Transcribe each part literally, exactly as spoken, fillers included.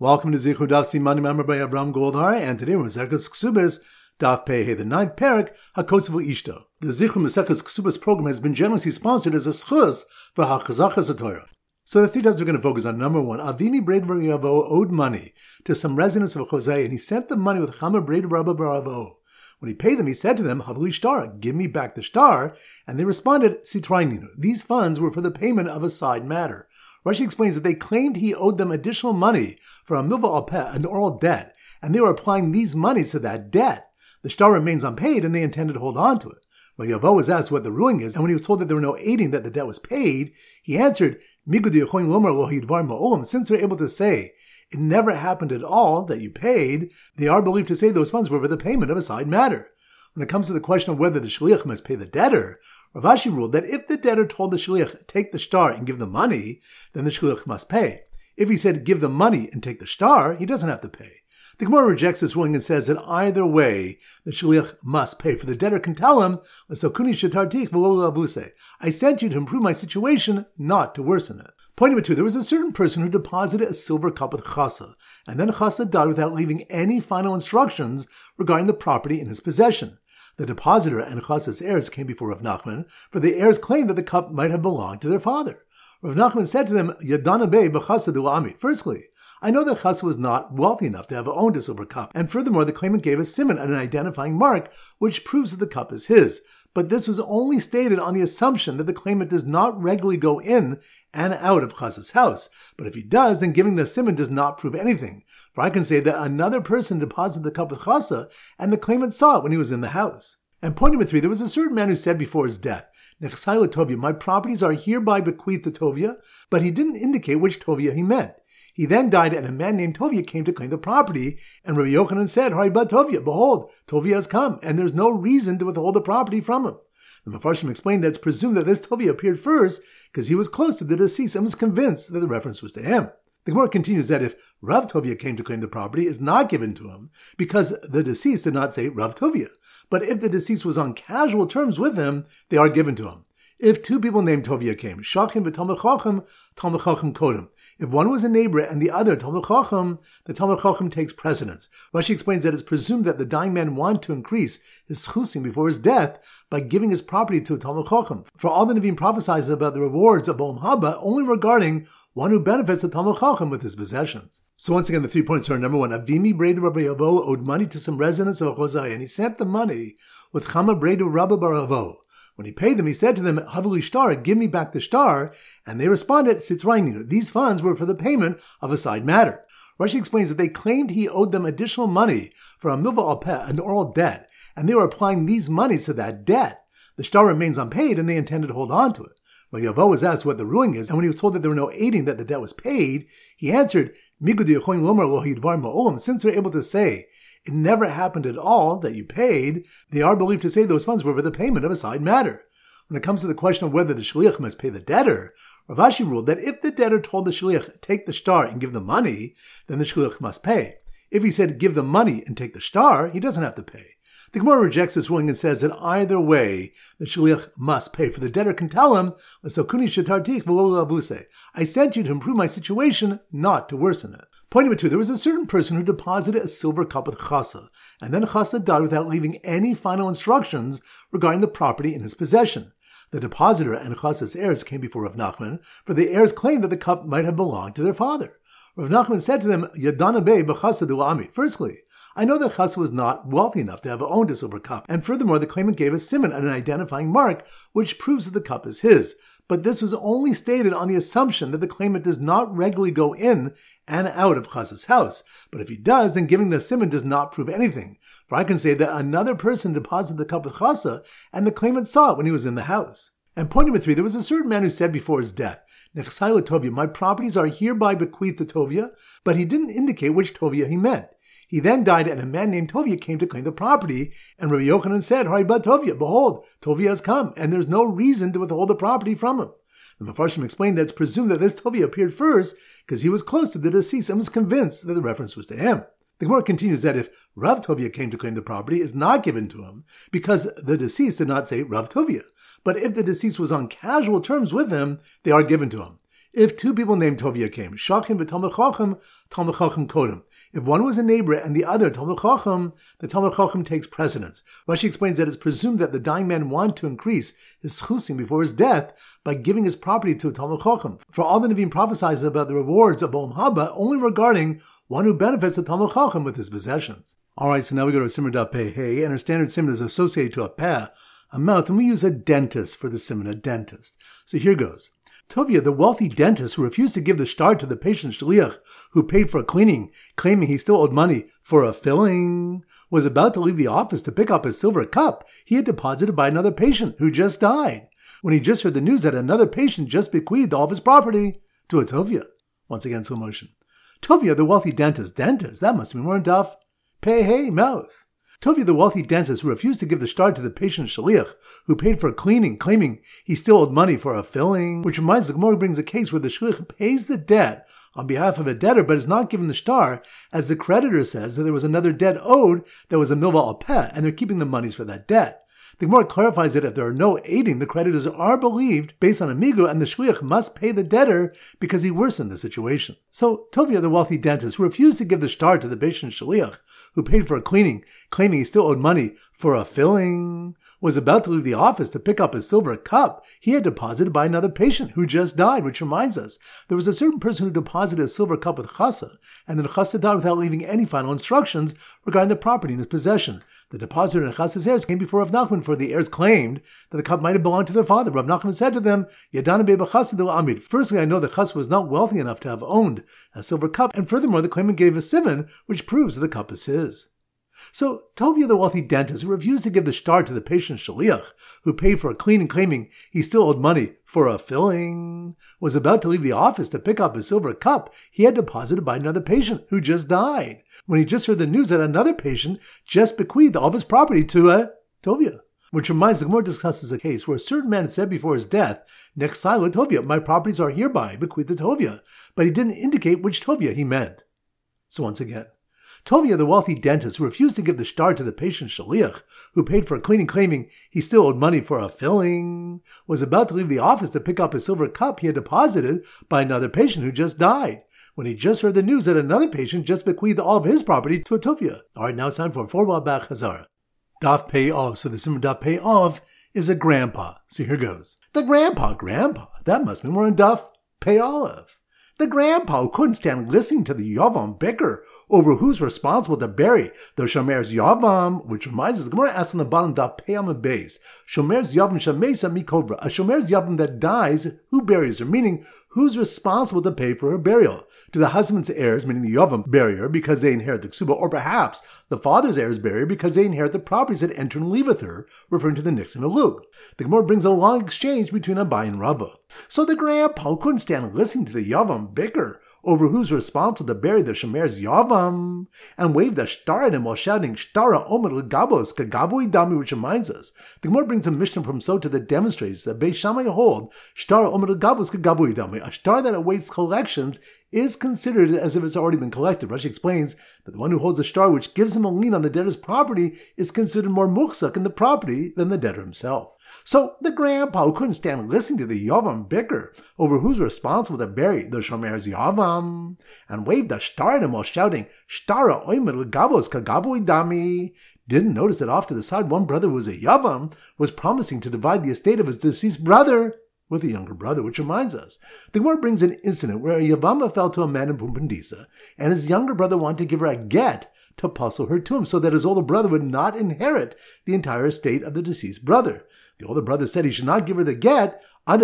Welcome to Zichur Daf Siman Member by Abraham Goldhar, and today we're Maseches Ksubas Daf Pei, the ninth parak Hakosavu Ishto. The Zichur Maseches Ksubas program has been generously sponsored as a schus for Hachazachas Torah. So the three times we're going to focus on: number one, Avimi Braid Baravo owed money to some residents of Hosea, and he sent them money with Chama Braid Rabba Baravo. When he paid them, he said to them, Havli Shtar, give me back the shtar, and they responded, Sitraininu. These funds were for the payment of a side matter. Rashi explains that they claimed he owed them additional money for a milva al peh, an oral debt, and they were applying these monies to that debt. The shtar remains unpaid, and they intended to hold on to it. When Yavo was asked what the ruling is, and when he was told that there were no aiding that the debt was paid, he answered, since they're able to say, it never happened at all that you paid, they are believed to say those funds were for the payment of a side matter. When it comes to the question of whether the shliach must pay the debtor, Rav Ashi ruled that if the debtor told the shliach, take the shtar and give the money, then the shliach must pay. If he said, give the money and take the shtar, he doesn't have to pay. The Gemara rejects this ruling and says that either way, the shliach must pay, for the debtor can tell him, I sent you to improve my situation, not to worsen it. Point number two, there was a certain person who deposited a silver cup with chasa, and then chasa died without leaving any final instructions regarding the property in his possession. The depositor and chasa's heirs came before Rav Nachman, for the heirs claimed that the cup might have belonged to their father. Rav Nachman said to them, Yadana be b'chasa du'ami. Firstly, I know that Chasa was not wealthy enough to have owned a silver cup, and furthermore, the claimant gave a simon, an identifying mark, which proves that the cup is his. But this was only stated on the assumption that the claimant does not regularly go in and out of Chasa's house. But if he does, then giving the simon does not prove anything. For I can say that another person deposited the cup with Chasa, and the claimant saw it when he was in the house. And point number three, there was a certain man who said before his death, Nechsai Tovia, my properties are hereby bequeathed to Tovia, but he didn't indicate which Tovia he meant. He then died, and a man named Tovia came to claim the property, and Rabbi Yochanan said, Haribad Tovia, behold, Tovia has come, and there's no reason to withhold the property from him. The Mefarshim explained that it's presumed that this Tovia appeared first because he was close to the deceased and was convinced that the reference was to him. The Gemara continues that if Rav Tovia came to claim the property, is not given to him because the deceased did not say Rav Tovia. But if the deceased was on casual terms with him, they are given to him. If two people named Tovia came, Shachim v'Talmid Chacham, Talmid Chacham Kodem. If one was a neighbor and the other Talmid Chacham, the Talmid Chacham takes precedence. Rashi explains that it's presumed that the dying man wanted to increase his chusim before his death by giving his property to a Talmid Chacham. For all the Nevi'im prophesies about the rewards of Olam Haba only regarding one who benefits the Talmid Chacham with his possessions. So once again, the three points are: number one, Avimi Braid Rabbi Avo owed money to some residents of Hosea, and he sent the money with Chama Braid Rabba Baravo. When he paid them, he said to them, Havli Shtar, give me back the shtar, and they responded, Sitraininu. These funds were for the payment of a side matter. Rashi explains that they claimed he owed them additional money for a milva al peh, an oral debt, and they were applying these monies to that debt. The shtar remains unpaid, and they intended to hold on to it. When Yavo was asked what the ruling is, and when he was told that there were no aiding that the debt was paid, he answered, since they're able to say, it never happened at all that you paid, they are believed to say those funds were for the payment of a side matter. When it comes to the question of whether the shliach must pay the debtor, Rav Ashi ruled that if the debtor told the shliach, take the shtar and give the money, then the shliach must pay. If he said, give the money and take the shtar, he doesn't have to pay. The Gemara rejects this ruling and says that either way, the shliach must pay, for the debtor can tell him, I sent you to improve my situation, not to worsen it. Point number two, there was a certain person who deposited a silver cup with chasa, and then chasa died without leaving any final instructions regarding the property in his possession. The depositor and chasa's heirs came before Rav Nachman, for the heirs claimed that the cup might have belonged to their father. Rav Nachman said to them, Yadana be b'chasa du'ami. Firstly, I know that Chasa was not wealthy enough to have owned a silver cup, and furthermore, the claimant gave a simon, an identifying mark, which proves that the cup is his. But this was only stated on the assumption that the claimant does not regularly go in and out of Chasa's house. But if he does, then giving the simon does not prove anything. For I can say that another person deposited the cup with Chasa, and the claimant saw it when he was in the house. And point number three, there was a certain man who said before his death, Nechsai Tovia, my properties are hereby bequeathed to Tovia, but he didn't indicate which Tovia he meant. He then died, and a man named Tovia came to claim the property, and Rabbi Yochanan said, Haribad Tovia, behold, Tovia has come, and there's no reason to withhold the property from him. The Mefarshim explained that it's presumed that this Tovia appeared first because he was close to the deceased and was convinced that the reference was to him. The Gemara continues that if Rav Tovia came to claim the property, is not given to him because the deceased did not say Rav Tovia. But if the deceased was on casual terms with him, they are given to him. If two people named Tovia came, Shachim v'Talmid Chacham, Talmid Chacham kodem. If one was a neighbor and the other Talmid Chacham, the Talmid Chacham takes precedence. Rashi explains that it's presumed that the dying man wanted to increase his chusim before his death by giving his property to a Talmid Chacham. For all the Nevi'im prophesies about the rewards of Olam Haba only regarding one who benefits the Talmid Chacham with his possessions. Alright, so now we go to Simon Daf Pei Hey, and our standard simon is associated to a peh, a mouth, and we use a dentist for the simon, a dentist. So here goes. Tovia, the wealthy dentist who refused to give the shtar to the patient shliach who paid for a cleaning, claiming he still owed money for a filling, was about to leave the office to pick up his silver cup he had deposited by another patient who just died, when he just heard the news that another patient just bequeathed all of his property to a Tovia. Once again, slow motion. Tovia, the wealthy dentist, dentist, that must be more Daf Pei Hey, mouth. Tovia, the wealthy dentist who refused to give the shtar to the patient shaliach who paid for a cleaning, claiming he still owed money for a filling, which reminds the Gemara brings a case where the shaliach pays the debt on behalf of a debtor but is not given the shtar, as the creditor says that there was another debt owed that was a milva al peh, and they're keeping the monies for that debt. The Gemara clarifies that if there are no aiding, the creditors are believed based on amigo, and the shliach must pay the debtor because he worsened the situation. So Tovia, the wealthy dentist who refused to give the shtar to the patient shliach who paid for a cleaning, claiming he still owed money for a filling, was about to leave the office to pick up his silver cup he had deposited by another patient who just died, which reminds us, there was a certain person who deposited a silver cup with chasa, and then chasa died without leaving any final instructions regarding the property in his possession. The depositor and chasa's heirs came before Rav Nachman, for the heirs claimed that the cup might have belonged to their father. Rav Nachman said to them, Yadana beba chasa del amid. Firstly, I know that chasa was not wealthy enough to have owned a silver cup, and furthermore, the claimant gave a simon, which proves that the cup is his. So, Tovia, the wealthy dentist who refused to give the shtar to the patient shaliach who paid for a cleaning, claiming he still owed money for a filling, was about to leave the office to pick up his silver cup he had deposited by another patient who just died, when he just heard the news that another patient just bequeathed all of his property to a Tovia. Which reminds, the Gemara discusses a case where a certain man said before his death, Nechsai Tovia, my properties are hereby bequeathed to Tovia, but he didn't indicate which Tovia he meant. So once again, Tovia, the wealthy dentist who refused to give the shtar to the patient shaliach who paid for a cleaning, claiming he still owed money for a filling, was about to leave the office to pick up his silver cup he had deposited by another patient who just died, when he just heard the news that another patient just bequeathed all of his property to a Tovia. Alright, now it's time for a four back Chazara. Daf Pei Ov. So the simmer Daf Pei Ov is a grandpa. So here goes. The grandpa, grandpa, that must be more than Daf Pei Olive. The grandpa who couldn't stand listening to the Yavam bicker over who's responsible to bury the Shomer's Yavam, which reminds us, the Gemara asks on the bottom, Daf Pei Amud Beis, Shomer's Yavam Shamesa Mikodra, a Shomer's Yavam that dies, who buries her? Meaning, who's responsible to pay for her burial? Do the husband's heirs, meaning the Yavam, bury her because they inherit the ksuba, or perhaps the father's heirs bury her because they inherit the properties that enter and leave with her, referring to the Nix and Elug? The Gemara brings a long exchange between Abai and Rabbah. So the grandpa couldn't stand listening to the Yavam bicker over who's responsible to bury the Shomer's Yavam, and waved a shtar at him while shouting, Shtara Omer L'Gabos Kagavui Dami, which reminds us. The Gemara brings a Mishnah from Sota that demonstrates that Beis Shammai hold Shtara Omer L'Gabos Kagavui Dami, a shtar that awaits collections is considered as if it's already been collected. Rashi explains that the one who holds the shtar which gives him a lien on the debtor's property is considered more muchzak in the property than the debtor himself. So the grandpa who couldn't stand listening to the Yavam bicker over who's responsible to bury the Shomer's Yavam, and waved a shtar at him while shouting, Shtara Oimer L'Gabos Kagavui Dami, didn't notice that off to the side one brother who was a Yavam was promising to divide the estate of his deceased brother with a younger brother, which reminds us. The Gemara brings an incident where a Yavama fell to a man in Pumbedisa, and his younger brother wanted to give her a get to puzzle her to him, so that his older brother would not inherit the entire estate of the deceased brother. The older brother said he should not give her the get, and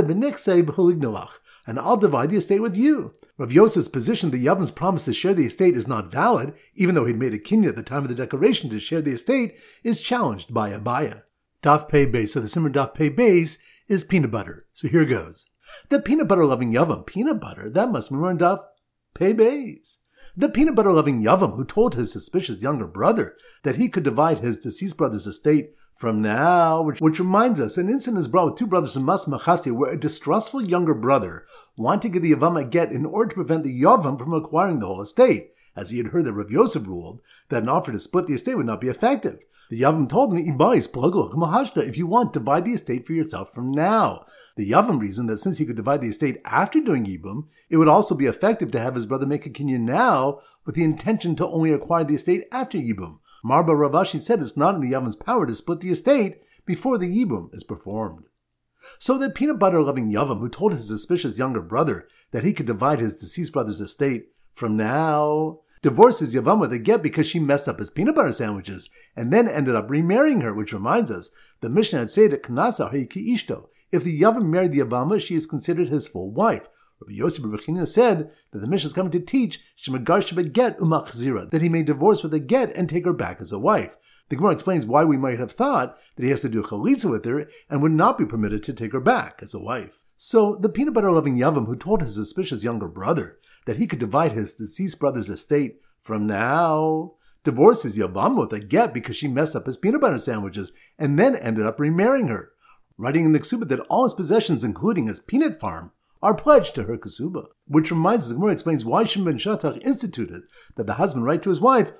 I'll divide the estate with you. Rav Yosef's position the Yavan's promise to share the estate is not valid, even though he'd made a kinyan at the time of the declaration to share the estate, is challenged by Abaya. Daf Pei Beis. So the simmer Daf Pei Beis is peanut butter. So here goes. The peanut butter loving Yavam, peanut butter, that must be more Daf Pei Beis. The peanut butter loving Yavam who told his suspicious younger brother that he could divide his deceased brother's estate from now, which, which reminds us, an incident is brought with two brothers in Mas Machasi where a distrustful younger brother wanted to give the Yavam a get in order to prevent the Yavam from acquiring the whole estate, as he had heard that Rav Yosef ruled that an offer to split the estate would not be effective. The Yavam told him, if you want, divide the estate for yourself from now. The Yavam reasoned that since he could divide the estate after doing Yibum, it would also be effective to have his brother make a kinyan now with the intention to only acquire the estate after Yibum. Marba Ravashi said it's not in the Yavam's power to split the estate before the Yibum is performed. So the peanut butter-loving Yavam, who told his suspicious younger brother that he could divide his deceased brother's estate from now, divorced his Yavam with a get because she messed up his peanut butter sandwiches, and then ended up remarrying her, which reminds us, the Mishnah had said that Knasa Hayiki Ishto. If the Yavam married the Yavama, she is considered his full wife. Rabbi Yosef Bar Chanina said that the Mishnah is coming to teach Shemagar Shabbat Get Umachzira, that he may divorce with a get and take her back as a wife. The Gemara explains why we might have thought that he has to do a chalitza with her and would not be permitted to take her back as a wife. So the peanut butter-loving Yavam, who told his suspicious younger brother that he could divide his deceased brother's estate from now, divorced his Yavam with a get because she messed up his peanut butter sandwiches and then ended up remarrying her, writing in the Ksuba that all his possessions, including his peanut farm, are pledged to her Ksuba. Which reminds us, the Gemara explains why Shimon ben Shattach instituted that the husband write to his wife,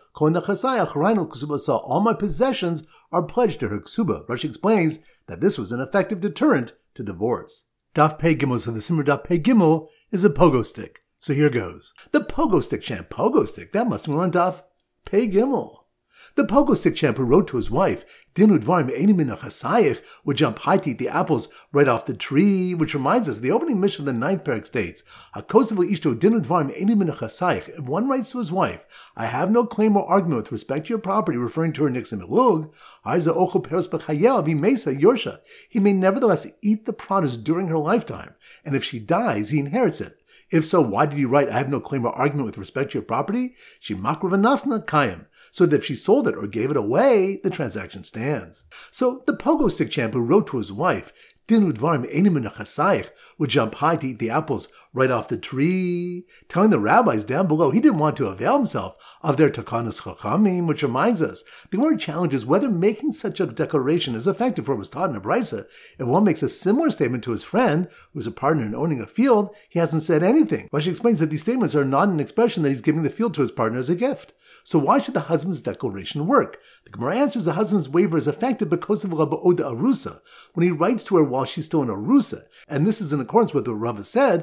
all my possessions are pledged to her Ksuba. Rashi explains that this was an effective deterrent to divorce. Daf Pei Gimel, so the Simmer Daf Pei Gimel is a pogo stick. So here goes. The pogo stick champ, pogo stick, that must be on Daf Pei Gimel. The pogo stick champ who wrote to his wife, Dinu Dvarim Eini Min HaChasayich, would jump high to eat the apples right off the tree, which reminds us, the opening mission of the ninth parak states, HaKosav Ishto Dinu Dvarim Eini Min HaChasayich. If one writes to his wife, I have no claim or argument with respect to your property, referring to her Nixim Elug, Aiza Ochel Peros B'Chayel V'Mesa Yorsha. He may nevertheless eat the produce during her lifetime, and if she dies, he inherits it. If so, why did he write, I have no claim or argument with respect to your property? She makravanasna kayam. So that if she sold it or gave it away, the transaction stands. So the pogo stick champ who wrote to his wife, Dinu Dvarim Eini Min HaChasayich, would jump high to eat the apples right off the tree, telling the rabbis down below he didn't want to avail himself of their takanas chachamim, which reminds us, the Gemara challenges whether making such a declaration is effective, for it was taught in a brisa. If one makes a similar statement to his friend, who's a partner in owning a field, he hasn't said anything. Rashi explains that these statements are not an expression that he's giving the field to his partner as a gift. So why should the husband's declaration work? The Gemara answers the husband's waiver is effective because of Rabba Oda Arusa, when he writes to her while she's still in Arusa. And this is in accordance with what Rava said,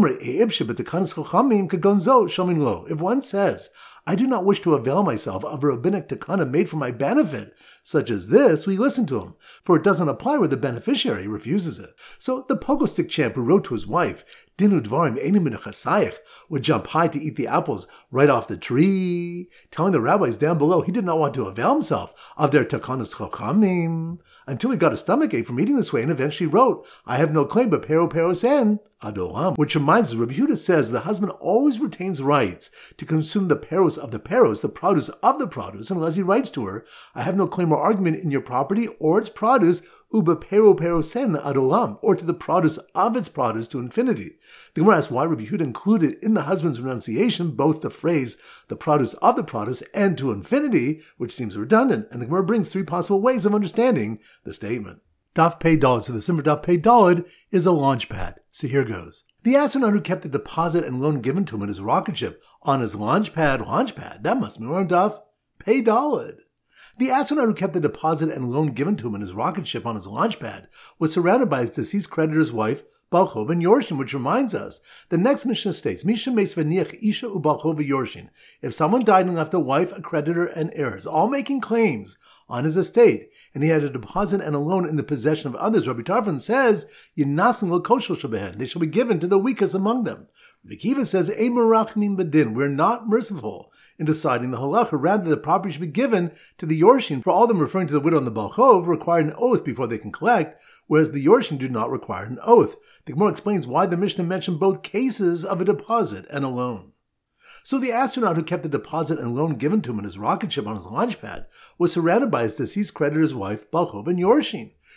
if one says, I do not wish to avail myself of a rabbinic takana made for my benefit, such as this, we listen to him, for it doesn't apply where the beneficiary refuses it. So the pogo stick champ who wrote to his wife, Dinu Dvarim Eini Min HaChasayich, would jump high to eat the apples right off the tree, telling the rabbis down below he did not want to avail himself of their takanas chachamim, until he got a stomachache from eating this way and eventually wrote, I have no claim but pero peros en adolam. Which reminds us, Rabbi Yehuda says the husband always retains rights to consume the peros of the peros, the produce of the produce, unless he writes to her, I have no claim or argument in your property or its produce, uba pero perosen adolam, or to the produce of its produce to infinity. The Gemara asks why Rabbi Yehuda included in the husband's renunciation both the phrase, the produce of the produce, and to infinity, which seems redundant, and the Gemara brings three possible ways of understanding the statement. Daf Pei Daled, so the Simmer Daf Pei Daled is a launch pad. So here goes. The astronaut who kept the deposit and loan given to him in his rocket ship on his launch pad, launch pad, that must be on Daf Pei Daled. The astronaut who kept the deposit and loan given to him in his rocket ship on his launch pad was surrounded by his deceased creditor's wife, Balchov and Yorshin, which reminds us, the next Mishnah states, Misha meis v'niach isha u'balchov v'yorshin. If someone died and left a wife, a creditor, and heirs, all making claims on his estate, and he had a deposit and a loan in the possession of others, Rabbi Tarfon says, Yinasim l'koshel shabehen, they shall be given to the weakest among them. Rabbi Kiva says, Ein merachmim b'din, we're not merciful in deciding the halacha, rather the property should be given to the Yorshin, for all of them referring to the widow and the Balchov require an oath before they can collect, whereas the Yorshin do not require an oath. The Gemara explains why the Mishnah mentioned both cases of a deposit and a loan. So the astronaut who kept the deposit and loan given to him in his rocket ship on his launch pad was surrounded by his deceased creditor's wife, Balchov and Yorshin.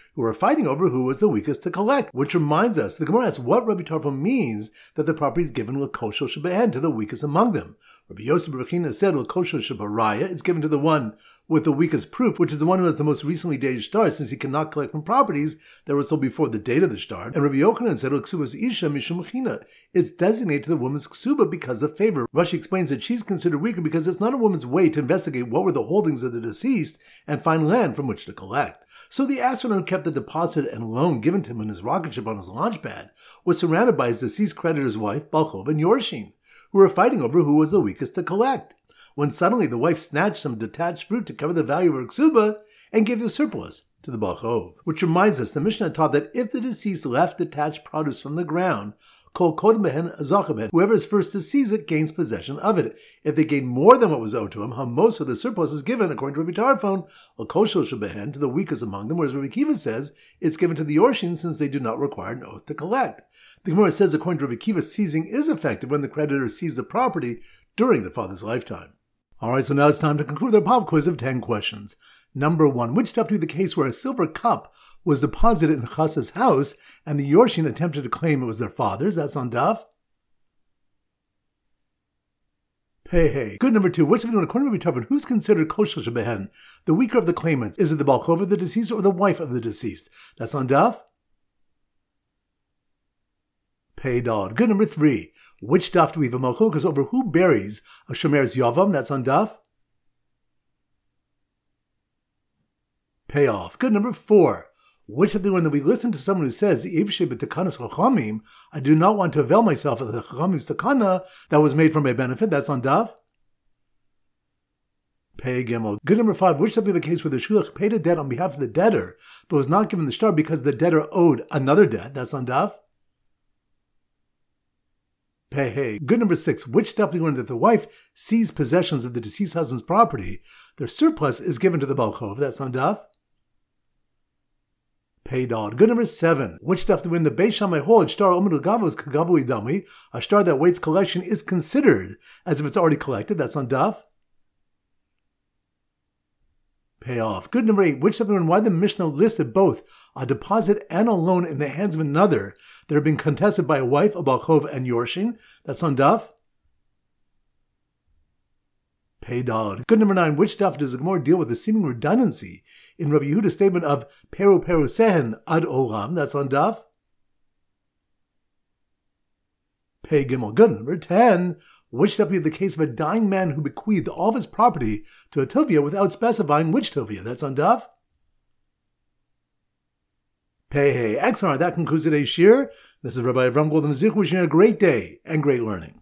who were fighting over who was the weakest to collect. Which reminds us, the Gemara asks what Rabbi Tarfon means that the property is given l'koshel shebehen, to the weakest among them. Rabbi Yosef bar China said l'koshel shebaraya, it's given to the one with the weakest proof, which is the one who has the most recently dated shtar, since he cannot collect from properties that were sold before the date of the shtar. And Rabbi Yochanan said l'ksubas isha mishum china, it's designated to the woman's ksuba because of favor. Rashi explains that she's considered weaker because it's not a woman's way to investigate what were the holdings of the deceased and find land from which to collect. So the astronaut who kept the deposit and loan given to him in his rocket ship on his launch pad was surrounded by his deceased creditor's wife, Balchov and Yorshin, who were fighting over who was the weakest to collect, when suddenly the wife snatched some detached fruit to cover the value of her ksuba and gave the surplus to the Balchov. Which reminds us, the Mishnah taught that if the deceased left detached produce from the ground, Kol kodem behen azacha behen, whoever is first to seize it gains possession of it. If they gain more than what was owed to him, how most of the surplus is given, according to Rabbi Tarfon, al koshel shebehen, to the weakest among them, whereas Rabbi Kiva says it's given to the Yorshin since they do not require an oath to collect. The Gemara says, according to Rabbi Kiva, seizing is effective when the creditor seized the property during the father's lifetime. Alright, so now it's time to conclude our pop quiz of ten questions. Number one, which stuff to be the case where a silver cup was deposited in Chassa's house and the Yorshin attempted to claim it was their father's? That's on Daf. Hey, hey. Good. Number two, which of the one, according to Rabbi Tarfon, who's considered koshel shebehen, the weaker of the claimants? Is it the Balchov of the deceased or the wife of the deceased? That's on Daf. Pei Dad. Good. Number three, which daf do we have a malchokas over who buries a shomer's yavam? That's on Daf. Pay off. Good. Number four, which of the one that we listen to someone who says, I do not want to avail myself of the Chachamim's takana that was made for my benefit? That's on Daf. Pei Gimel. Good. Number five, which of the case where the shluch paid a debt on behalf of the debtor, but was not given the shtar because the debtor owed another debt? That's on Daf. Pei Hey. Good. Number six, which daf do we learn that the wife seized possessions of the deceased husband's property, their surplus is given to the Balchov? That's on Daf. Pei Dad. Good. Number seven, which stuff do we in the Beis Shammai hold shtar omer l'gavos k'gavu idami, a shtar that waits collection is considered as if it's already collected? That's on Daf. Pay off. Good. Number eight, which stuff do we learn why the Mishnah listed both a deposit and a loan in the hands of another that are being contested by a wife, a Balchov, and Yorshin? That's on Daf. Pei Dad. Good. Number nine, which daf does the Gemara deal with the seeming redundancy in Rabbi Yehuda's statement of Peru Peru Sehen Ad Olam? That's on Daf. Pei Gimel. Good. Number ten, which daf be the case of a dying man who bequeathed all of his property to a tovia without specifying which tovia? That's on Daf. Pei Hey. Excellent. That concludes today's shir. This is Rabbi Avram Golden Zich wishing you a great day and great learning.